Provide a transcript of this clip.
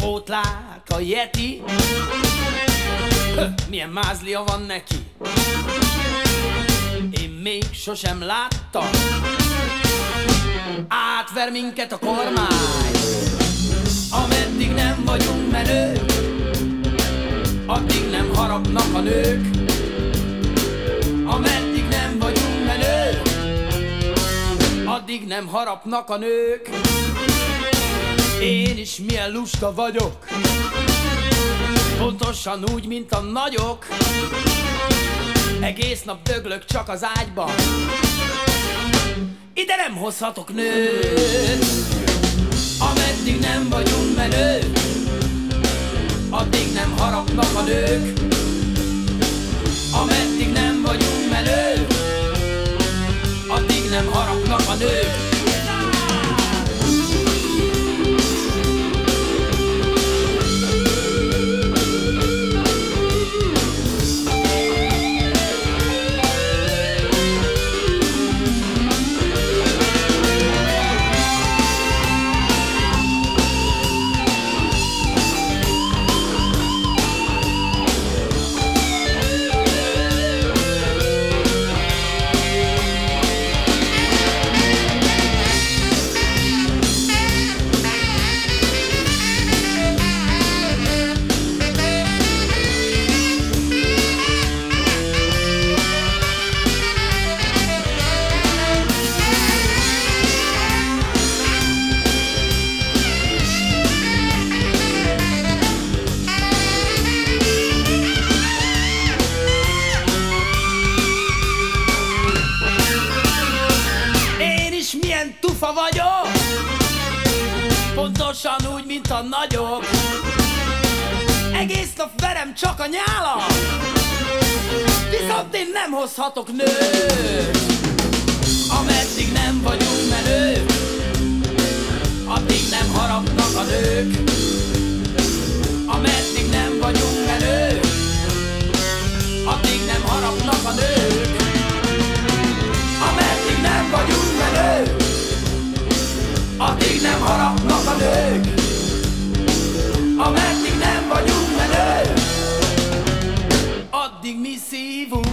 pótlák a Yeti. Milyen mázlia van neki, én még sosem láttam. Átver minket a kormány, ameddig nem vagyunk menők, addig nem harapnak a nők. Ameddig nem vagyunk menők, addig nem harapnak a nők. Én is milyen lusta vagyok, pontosan úgy, mint a nagyok. Egész nap döglök csak az ágyban, ide nem hozhatok nőt. Ameddig nem vagyunk menők, addig nem harapnak a nők. Ameddig nem vagyunk menők, addig nem harapnak a nők. Milyen tufa vagyok, pontosan úgy, mint a nagyok. Egész nap verem csak a nyálam, viszont én nem hozhatok nőt. Ameddig nem vagyunk menők, addig nem harapnak a nők. Ameddig nem vagyunk menők, addig nem harapnak a nők. Ameddig nem vagyunk menők, addig nem harapnak a nők. Ameddig nem vagyunk menők, addig mi szívunk.